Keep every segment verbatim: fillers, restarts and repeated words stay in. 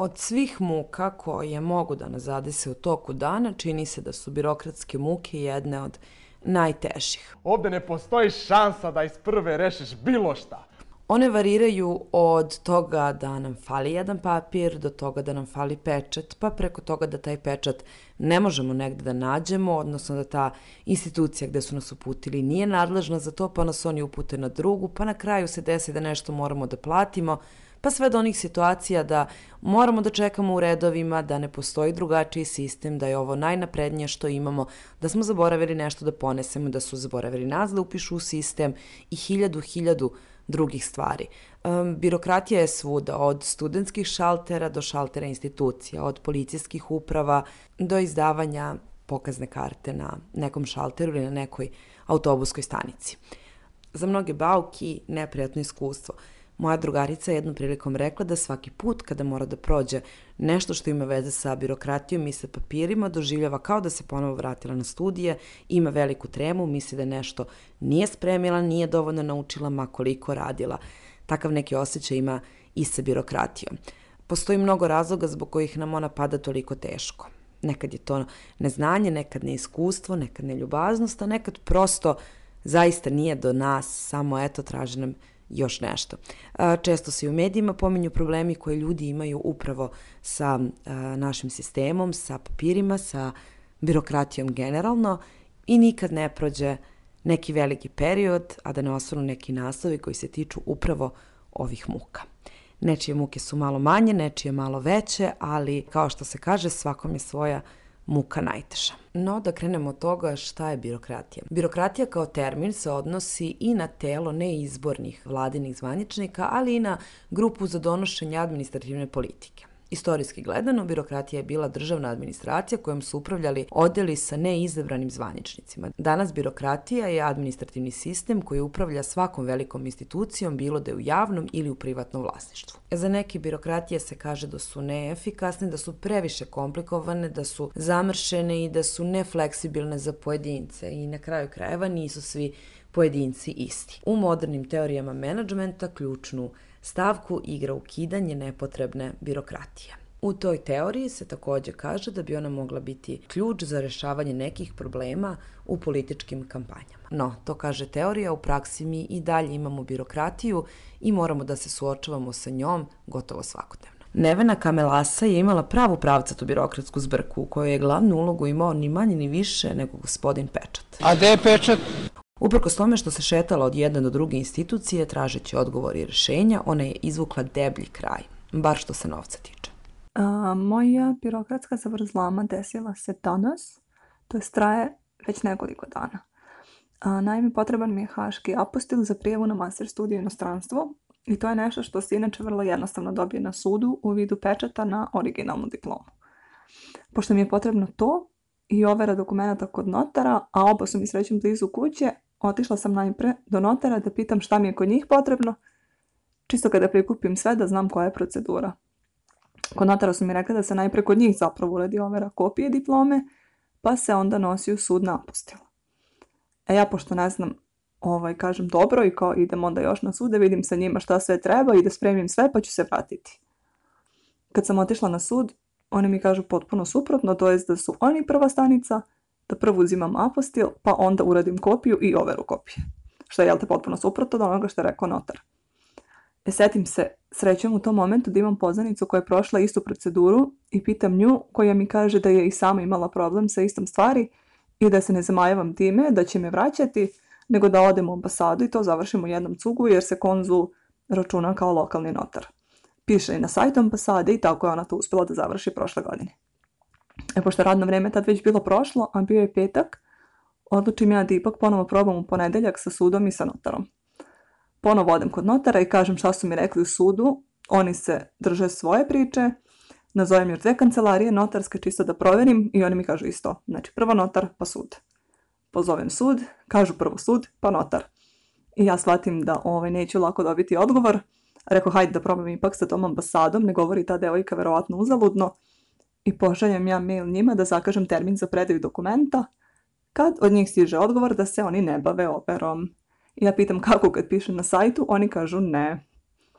Od svih muka koje mogu da nas zadese u toku dana, čini se da su birokratske muke jedne od najtežih. Ovde ne postoji šansa da iz prve rešiš bilo šta. One variraju od toga da nam fali jedan papir, do toga da nam fali pečat, pa preko toga da taj pečat ne možemo negde da nađemo, odnosno da ta institucija gde su nas uputili nije nadležna za to, pa nas oni upute na drugu, pa na kraju se desi da nešto moramo da platimo, pa sve do onih situacija da moramo da čekamo u redovima, da ne postoji drugačiji sistem, da je ovo najnaprednije što imamo, da smo zaboravili nešto da ponesemo, da su zaboravili nas da upišu u sistem i hiljadu, hiljadu drugih stvari. Um, birokratija je svuda, od studentskih šaltera do šaltera institucija, od policijskih uprava do izdavanja pokazne karte na nekom šalteru ili na nekoj autobuskoj stanici. Za mnoge bauki neprijatno iskustvo. Moja drugarica je jednom prilikom rekla da svaki put kada mora da prođe nešto što ima veze sa birokratijom i sa papirima, doživljava kao da se ponovo vratila na studije, ima veliku tremu, misli da nešto nije spremila, nije dovoljno naučila, ma koliko radila. Takav neki osjećaj ima i sa birokratijom. Postoji mnogo razloga zbog kojih nam ona pada toliko teško. Nekad je to neznanje, nekad neiskustvo, nekad neljubaznost, a nekad prosto zaista nije do nas, samo eto traži nam još nešto. Često se i u medijima pominju problemi koje ljudi imaju upravo sa našim sistemom, sa papirima, sa birokratijom generalno i nikad ne prođe neki veliki period, a da ne osvanu neki naslovi koji se tiču upravo ovih muka. Nečije muke su malo manje, nečije malo veće, ali kao što se kaže, svakom je svoja muka najteža. No, da krenemo od toga šta je birokratija. Birokratija kao termin se odnosi i na telo neizbornih vladinih zvaničnika, ali i na grupu za donošenje administrativne politike. Istorijski gledano, birokratija je bila državna administracija kojom su upravljali odjeli sa neizabranim zvaničnicima. Danas birokratija je administrativni sistem koji upravlja svakom velikom institucijom, bilo da je u javnom ili u privatnom vlasništvu. Za neke birokratije se kaže da su neefikasne, da su previše komplikovane, da su zamršene i da su nefleksibilne za pojedince i na kraju krajeva nisu svi pojedinci isti. U modernim teorijama menadžmenta ključnu stavku igra ukidanje nepotrebne birokratije. U toj teoriji se takođe kaže da bi ona mogla biti ključ za rešavanje nekih problema u političkim kampanjama. No, to kaže teorija, u praksi mi i dalje imamo birokratiju i moramo da se suočavamo sa njom gotovo svakodnevno. Nevena Kamelasa je imala pravu pravcatu birokratsku zbrku u kojoj je glavnu ulogu imao ni manje ni više nego gospodin Pečat. A gde je Pečat? Uprkos tome što se šetala od jedne do druge institucije, tražeći odgovor i rešenja, ona je izvukla deblji kraj, bar što se novca tiče. A, moja birokratska zavrzlama desila se danas, to je traje već nekoliko dana. A, naime, potreban mi je haški apostil za prijavu na master studiju u inostranstvu i to je nešto što se inače vrlo jednostavno dobije na sudu u vidu pečata na originalnu diplomu. Pošto mi je potrebno to i overa dokumenta kod notara, a oba su mi srećom blizu kuće, otišla sam najpre do notara da pitam šta mi je kod njih potrebno, čisto kada prikupim sve da znam koja je procedura. Kod notara su mi rekli da se najpre kod njih zapravo uradi overa kopije diplome, pa se onda nosi u sud na apostil. E ja, pošto ne znam, ovaj, kažem dobro i kao idem onda još na sud da vidim sa njima šta sve treba i da spremim sve pa ću se vratiti. Kad sam otišla na sud, oni mi kažu potpuno suprotno, to jest da su oni prva stanica, da prvo uzimam apostil, pa onda uradim kopiju i overu kopije. Što je, jel te, potpuno suprotno od onoga što je rekao notar. E, setim se srećom u tom momentu da imam poznanicu koja je prošla istu proceduru i pitam nju, koja mi kaže da je i sama imala problem sa istom stvari i da se ne zamajavam time, da će me vraćati, nego da odem u ambasadu i to završim u jednom cugu jer se konzul računa kao lokalni notar. Piše i na sajtu ambasade i tako je ona to uspjela da završi prošle godine. E, pošto radno vreme tad već bilo prošlo, a bio je petak, odlučim ja da ipak ponovo probam u ponedeljak sa sudom i sa notarom. Ponovo odem kod notara i kažem šta su mi rekli u sudu, oni se drže svoje priče, nazovem još dve kancelarije notarske čisto da proverim i oni mi kažu isto, znači prvo notar pa sud. Pozovem sud, kažu prvo sud pa notar. I ja shvatim da ovaj, neću lako dobiti odgovor, rekao hajde da probam ipak sa tom ambasadom, ne govori ta devojka verovatno uzaludno, i pošaljem ja mail njima da zakažem termin za predaju dokumenta, kad od njih stiže odgovor da se oni ne bave overom. I ja pitam kako kad piše na sajtu, oni kažu ne.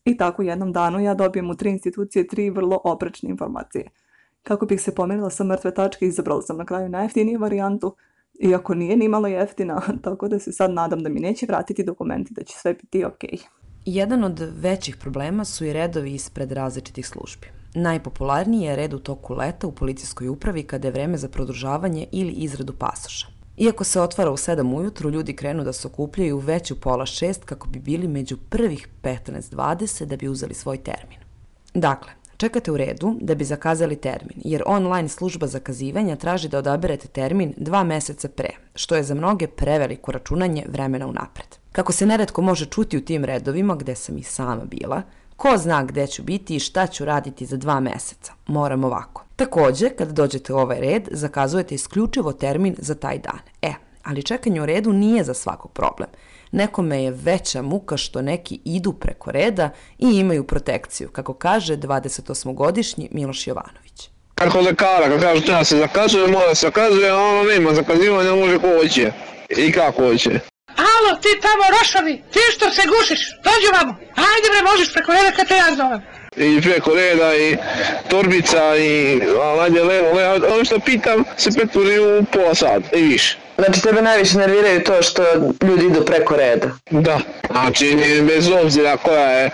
I tako u jednom danu ja dobijem u tri institucije tri vrlo oprečne informacije. Kako bih se pomerila sa mrtve tačke, izabrala sam na kraju najjeftiniju varijantu, iako nije ni malo jeftina, tako da se sad nadam da mi neće vratiti dokumenti, da će sve biti okej. Jedan od većih problema su i redovi ispred različitih službi. Najpopularniji je red u toku leta u policijskoj upravi kada je vreme za produžavanje ili izradu pasoša. Iako se otvara u sedam ujutru, ljudi krenu da se okupljaju već u pola šest kako bi bili među prvih petnaest dvadeset da bi uzeli svoj termin. Dakle, čekate u redu da bi zakazali termin, jer online služba zakazivanja traži da odaberete termin dva meseca pre, što je za mnoge preveliko računanje vremena unapred. Kako se neretko može čuti u tim redovima, gde sam i sama bila, ko zna gde ću biti i šta ću raditi za dva meseca, moram ovako. Takođe, kada dođete u ovaj red, zakazujete isključivo termin za taj dan. E, ali čekanje u redu nije za svakog problem. Nekome je veća muka što neki idu preko reda i imaju protekciju, kako kaže dvadesetosmogodišnji Miloš Jovanović. Kako lekara, kad kažu treba se zakazuje, mora se zakazuje, a ono nema zakazivanja, može ko hoće i kako hoće. Alo, ti tamo rošavi, ti što se gušiš, dođi vamo, ajde bre, možeš preko reda kad te ja zovem. I preko reda i torbica i ajde levo, levo, ono što pitam se pretvori u pola sata i više. Znači tebe najviše nerviraju to što ljudi idu preko reda? Da, znači bez obzira koja je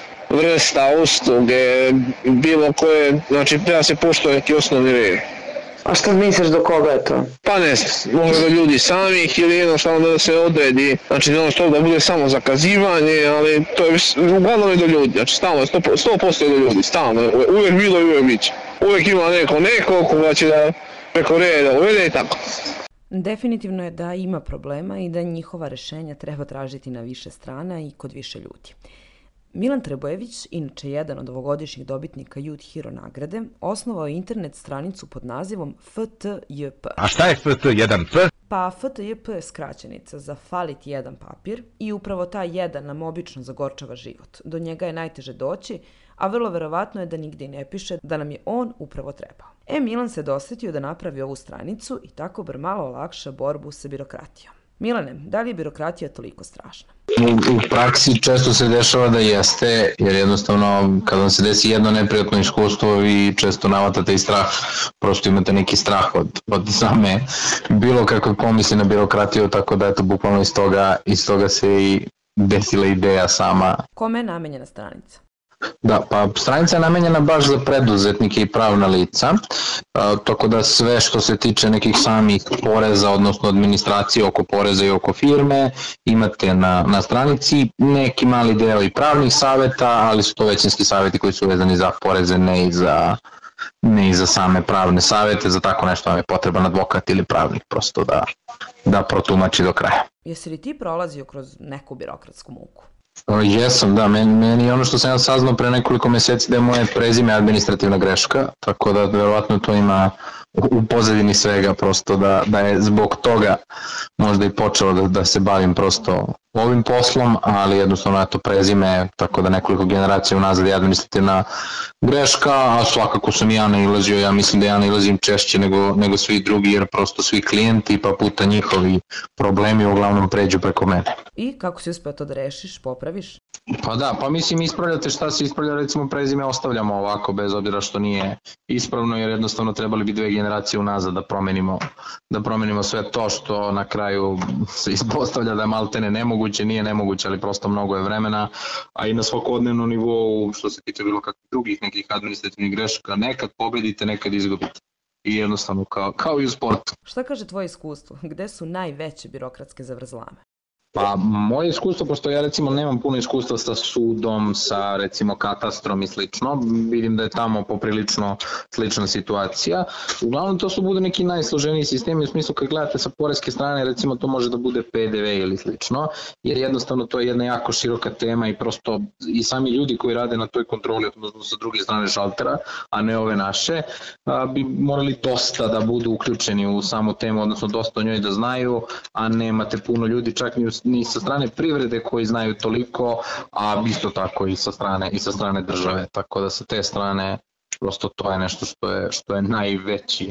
vrsta usluge, bilo koje, znači treba se poštovati neki osnovni red. A šta misliš do koga je to? Pa ne znam, može do ljudi samih ili jednostavno da se odredi, znači ne ono što da bude samo zakazivanje, ali to je uglavnom i do ljudi, znači stalno, sto posto je do ljudi, stalno, uvijek bilo i uvijek bit će. Uvijek ima neko neko koga će da preko reda uvede i tako. Definitivno je da ima problema i da njihova rešenja treba tražiti na više strana i kod više ljudi. Milan Trebojević, inače jedan od ovogodišnjih dobitnika Youth Hero nagrade, osnovao je internet stranicu pod nazivom F T J P. A šta je F T jedan P? Pa F T J P je skraćenica za falit jedan papir i upravo taj jedan nam obično zagorčava život. Do njega je najteže doći, a vrlo verovatno je da nigde i ne piše da nam je on upravo trebao. E, Milan se dosetio da napravi ovu stranicu i tako bar malo olakša borbu sa birokratijom. Milane, da li je birokratija toliko strašna? U, u praksi često se dešava da jeste, jer jednostavno kad vam se desi jedno neprijatno iskustvo vi često navatate i strah, prosto imate neki strah od, od same bilo kakve pomisli na birokratiju, tako da eto bukvalno iz toga, iz toga se i desila ideja sama. Kome je namenjena stranica? Da, pa stranica je namenjena baš za preduzetnike i pravna lica, a, tako da sve što se tiče nekih samih poreza, odnosno administracije oko poreza i oko firme, imate na, na stranici neki mali deo i pravnih saveta, ali su to većinski saveti koji su vezani za poreze, ne i za, ne i za same pravne savete, za tako nešto vam je potreban advokat ili pravnik prosto da, da protumači do kraja. Jesi li ti prolazio kroz neku birokratsku muku? Jesam, da, meni, meni je ono što sam ja saznao pre nekoliko meseci da je moje prezime administrativna greška, tako da verovatno to ima u pozadini svega, prosto da, da je zbog toga možda i počelo da, da se bavim prosto ovim poslom, ali jednostavno eto prezime, tako da nekoliko generacija unazad je administrativna greška, a svakako sam i ja nailazio, ja mislim da ja nailazim češće nego, nego svi drugi, jer prosto svi klijenti pa puta njihovi problemi uglavnom pređu preko mene. I kako si uspeo to da rešiš, popraviš? Pa da, pa mislim ispravljate šta se ispravlja, recimo prezime ostavljamo ovako bez obzira što nije ispravno, jer jednostavno trebali bi dve generacije unazad da promenimo, da promenimo sve to što na kraju se ispostavlja da je maltene nemoguće, nije nemoguće, ali prosto mnogo je vremena, a i na svakodnevnom nivou što se tiče bilo kakvih drugih nekih administrativnih grešaka, nekad pobedite, nekad izgubite. I jednostavno kao, kao i u sportu. Šta kaže tvoje iskustvo? Gde su najveće birokratske zavrzlame? Pa moje iskustvo, pošto ja recimo nemam puno iskustva sa sudom, sa recimo katastrom i slično, vidim da je tamo poprilično slična situacija. Uglavnom to su bude neki najsloženiji sistemi u smislu kad gledate sa poreske strane, recimo to može da bude P D V ili slično, jer jednostavno to je jedna jako široka tema i prosto i sami ljudi koji rade na toj kontroli, odnosno sa druge strane šaltera, a ne ove naše, bi morali dosta da budu uključeni u samu temu, odnosno dosta o njoj da znaju, a nemate puno ljudi čak ni u ni sa strane privrede koji znaju toliko, a isto tako i sa strane i sa strane države, tako da sa te strane prosto to je nešto što je što je najveći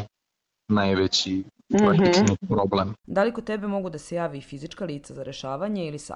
najveći praktični mm-hmm. problem. Da li kod tebe mogu da se javi fizička lica za rešavanje ili savet?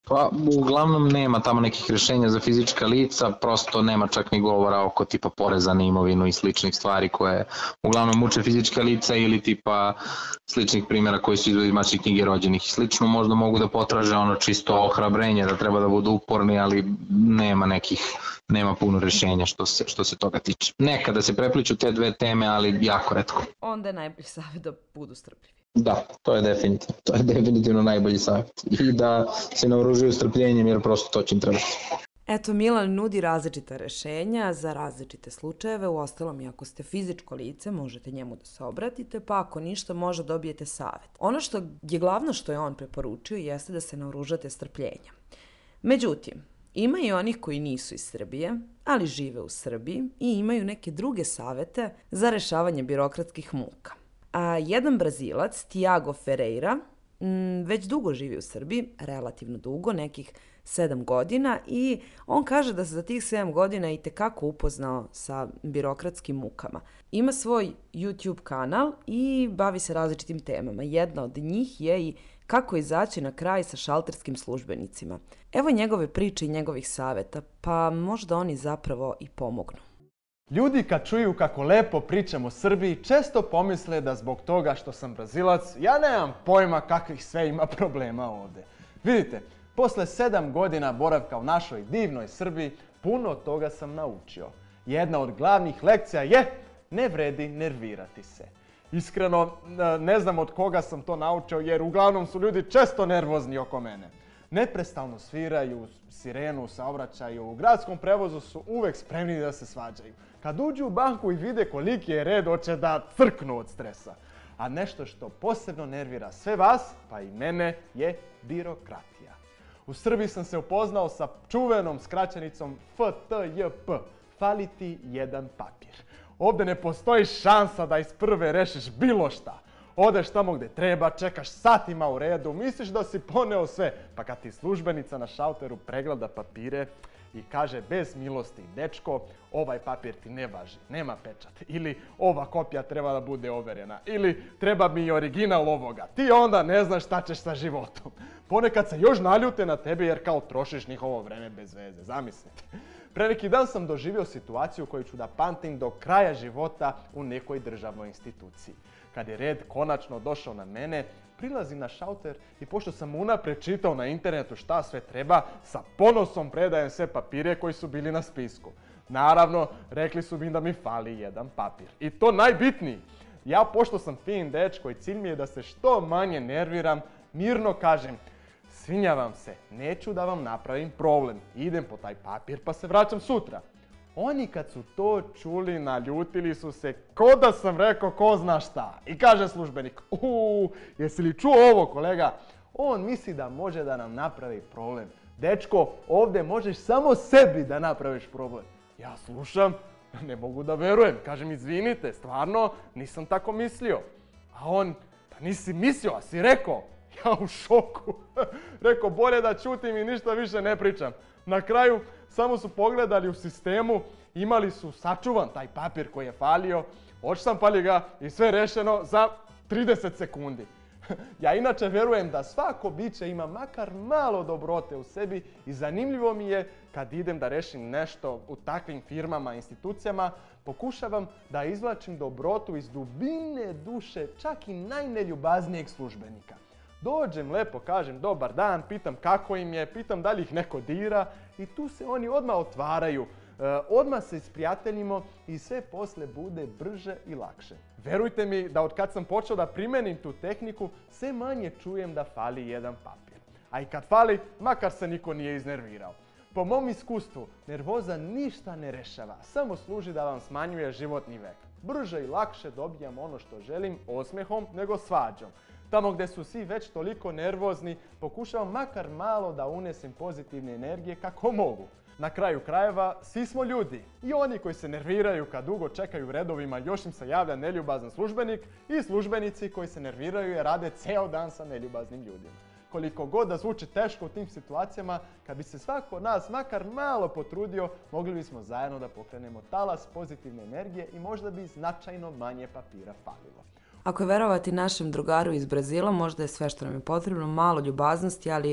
Pa uglavnom nema tamo nekih rješenja za fizička lica, prosto nema čak ni govora oko tipa poreza na imovinu i sličnih stvari koje uglavnom muče fizička lica ili tipa sličnih primjera koji su iz mačih knjige rođenih i slično. Možda mogu da potraže ono čisto ohrabrenje da treba da budu uporni, ali nema nekih, nema puno rješenja što se, što se toga tiče. Nekada se prepliču te dve teme, ali jako retko. Onda je najbolji savjet da budu strpljivi. Da, to je definitivno, to je definitivno najbolji savjet. I da se naoružuju strpljenjem jer prosto to će im trebati. Eto, Milan nudi različita rešenja za različite slučajeve. Uostalom, i ako ste fizičko lice, možete njemu da se obratite, pa ako ništa, možda dobijete savjet. Ono što je glavno što je on preporučio jeste da se naoružate strpljenja. Međutim, ima i onih koji nisu iz Srbije, ali žive u Srbiji i imaju neke druge savete za rešavanje birokratskih muka. A jedan Brazilac, Tiago Ferreira, m, već dugo živi u Srbiji, relativno dugo, nekih sedam godina, i on kaže da se za tih sedam godina i tekako upoznao sa birokratskim mukama. Ima svoj YouTube kanal i bavi se različitim temama. Jedna od njih je i kako izaći na kraj sa šalterskim službenicima. Evo njegove priče i njegovih saveta, pa možda oni zapravo i pomognu. Ljudi kad čuju kako lepo pričam o Srbiji, često pomisle da zbog toga što sam Brazilac, ja nemam pojma kakvih sve ima problema ovde. Vidite, posle sedam godina boravka u našoj divnoj Srbiji, puno toga sam naučio. Jedna od glavnih lekcija je ne vredi nervirati se. Iskreno, ne znam od koga sam to naučio, jer uglavnom su ljudi često nervozni oko mene. Neprestalno sviraju sirenu u saobraćaju, u gradskom prevozu su uvek spremni da se svađaju. Kad uđu u banku i vide koliki je red, hoće da crknu od stresa. A nešto što posebno nervira sve vas, pa i mene, je birokratija. U Srbiji sam se upoznao sa čuvenom skraćenicom F T J P, fali ti jedan papir. Ovde ne postoji šansa da iz prve rešiš bilo šta. Odeš tamo gde treba, čekaš satima u redu, misliš da si poneo sve, pa kad ti službenica na šalteru pregleda papire i kaže bez milosti, dečko, ovaj papir ti ne važi, nema pečat, ili ova kopija treba da bude overena, ili treba mi i original ovoga, ti onda ne znaš šta ćeš sa životom. Ponekad se još naljute na tebe jer kao trošiš njihovo vreme bez veze, zamislite. Pre neki dan sam doživio situaciju koju ću da pamtim do kraja života u nekoj državnoj instituciji. Kad je red konačno došao na mene, prilazim na šalter i pošto sam unapred čitao na internetu šta sve treba, sa ponosom predajem sve papire koji su bili na spisku. Naravno, rekli su mi da mi fali jedan papir. I to najbitniji. Ja, pošto sam fin dečko i cilj mi je da se što manje nerviram, mirno kažem: svinjavam se, neću da vam napravim problem. Idem po taj papir pa se vraćam sutra. Oni kad su to čuli, naljutili su se ko da sam rekao ko zna šta. I kaže službenik: uuu, jesi li čuo ovo, kolega? On misli da može da nam napravi problem. Dečko, ovdje možeš samo sebi da napraviš problem. Ja slušam, ne mogu da verujem. Kažem: izvinite, stvarno nisam tako mislio. A on: pa nisi mislio, a si rekao. Ja u šoku. Rekao: bolje da ćutim i ništa više ne pričam. Na kraju samo su pogledali u sistemu, imali su sačuvan taj papir koji je falio, odštampali ga i sve rešeno za trideset sekundi. Ja inače verujem da svako biće ima makar malo dobrote u sebi i zanimljivo mi je kad idem da rešim nešto u takvim firmama, institucijama, pokušavam da izvlačim dobrotu iz dubine duše čak i najneljubaznijeg službenika. Dođem, lepo kažem dobar dan, pitam kako im je, pitam da li ih neko dira i tu se oni odmah otvaraju, e, odmah se isprijateljimo i sve posle bude brže i lakše. Verujte mi da od kad sam počeo da primenim tu tehniku, sve manje čujem da fali jedan papir. A i kad fali, makar se niko nije iznervirao. Po mom iskustvu, nervoza ništa ne rešava, samo služi da vam smanjuje životni vek. Brže i lakše dobijam ono što želim osmehom nego svađom. Tamo gdje su svi već toliko nervozni, pokušavam makar malo da unesem pozitivne energije kako mogu. Na kraju krajeva, svi smo ljudi. I oni koji se nerviraju kad dugo čekaju u redovima, još im se javlja neljubazan službenik, i službenici koji se nerviraju jer rade ceo dan sa neljubaznim ljudima. Koliko god da zvuči teško u tim situacijama, kad bi se svako od nas makar malo potrudio, mogli bismo zajedno da pokrenemo talas pozitivne energije i možda bi značajno manje papira falilo. Ako je verovati našem drugaru iz Brazila, možda je sve što nam je potrebno malo ljubaznosti, ali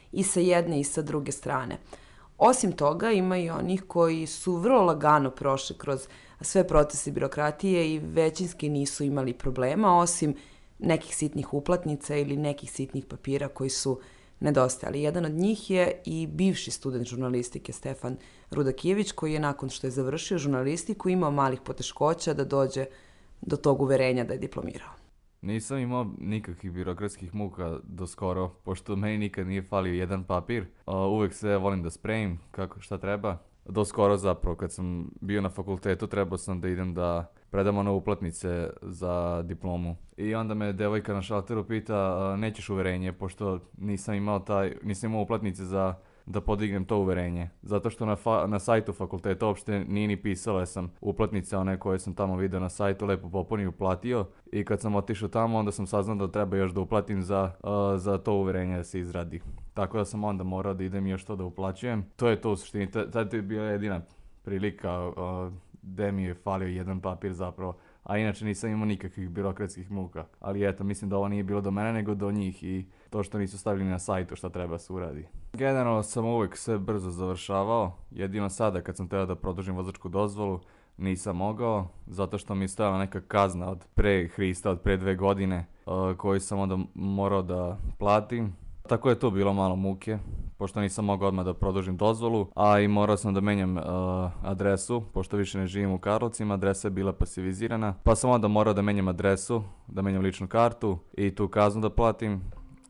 i sa jedne i sa druge strane. Osim toga, ima i onih koji su vrlo lagano prošli kroz sve procese birokratije i većinski nisu imali problema, osim nekih sitnih uplatnica ili nekih sitnih papira koji su nedostajali. Jedan od njih je i bivši student žurnalistike Stefan Rudakijević, koji je nakon što je završio žurnalistiku imao malih poteškoća da dođe do tog uverenja da je diplomirao. Nisam imao nikakvih birokratskih muka do skoro, pošto meni nikad nije falio jedan papir. Uvek se volim da spremim kako šta treba. Do skoro zapravo, kad sam bio na fakultetu, trebao sam da idem da predam one uplatnice za diplomu. I onda me devojka na šalteru pita, nećeš uverenje, pošto nisam imao, taj, nisam imao uplatnice za da podignem to uverenje. Zato što na, fa- na sajtu fakulteta uopšte nije ni pisalo, ja sam uplatnice one koje sam tamo video na sajtu lepo popunio i uplatio. I kad sam otišao tamo, onda sam saznao da treba još da uplatim za, uh, za to uverenje da se izradi. Tako da sam onda morao da idem još to da uplaćujem. To je to u suštini, tad je bila jedina prilika uh, gde mi je falio jedan papir zapravo. A inače nisam imao nikakvih birokratskih muka. Ali eto, mislim da ovo nije bilo do mene nego do njih i to što nisu stavili na sajtu šta treba se uradi. Generalno sam uvek sve brzo završavao, jedino sada kad sam trebao da produžim vozačku dozvolu nisam mogao, zato što mi je stajala neka kazna od pre Hrista, od pre dve godine, uh, koju sam onda morao da platim. Tako je to bilo malo muke, pošto nisam mogao odmah da produžim dozvolu, a i morao sam da menjam uh, adresu, pošto više ne živim u Karlovcima, adresa je bila pasivizirana, pa sam onda morao da menjam adresu, da menjam ličnu kartu i tu kaznu da platim.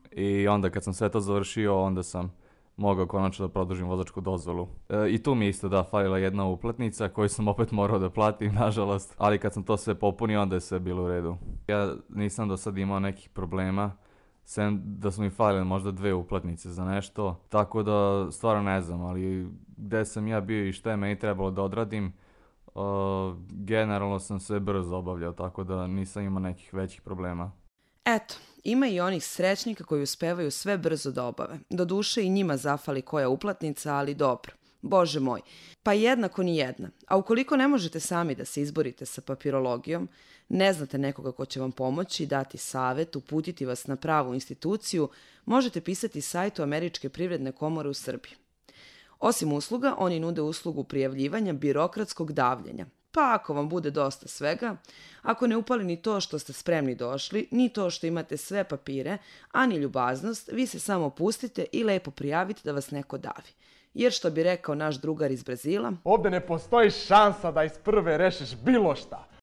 I onda kad sam sve to završio, onda sam mogao konačno da produžim vozačku dozvolu. E, I tu mi je isto da falila jedna uplatnica koju sam opet morao da platim, nažalost, ali kad sam to sve popunio, onda je sve bilo u redu. Ja nisam do sad imao nekih problema, sem da su mi falile možda dve uplatnice za nešto, tako da stvarno ne znam, ali gde sam ja bio i šta je meni trebalo da odradim, uh, generalno sam sve brzo obavljao, tako da nisam imao nekih većih problema. Eto, ima i onih srećnika koji uspevaju sve brzo da obave. Doduše i njima zafali koja uplatnica, ali dobro. Bože moj, pa jednako ni jedna. A ukoliko ne možete sami da se izborite sa papirologijom, ne znate nekoga ko će vam pomoći, dati savet, uputiti vas na pravu instituciju, možete pisati sajtu Američke privredne komore u Srbiji. Osim usluga, oni nude uslugu prijavljivanja birokratskog davljenja. Pa ako vam bude dosta svega, ako ne upali ni to što ste spremni došli, ni to što imate sve papire, a ni ljubaznost, vi se samo pustite i lepo prijavite da vas neko davi. Jer što bi rekao naš drugar iz Brazila, ovde ne postoji šansa da iz prve rešiš bilo šta.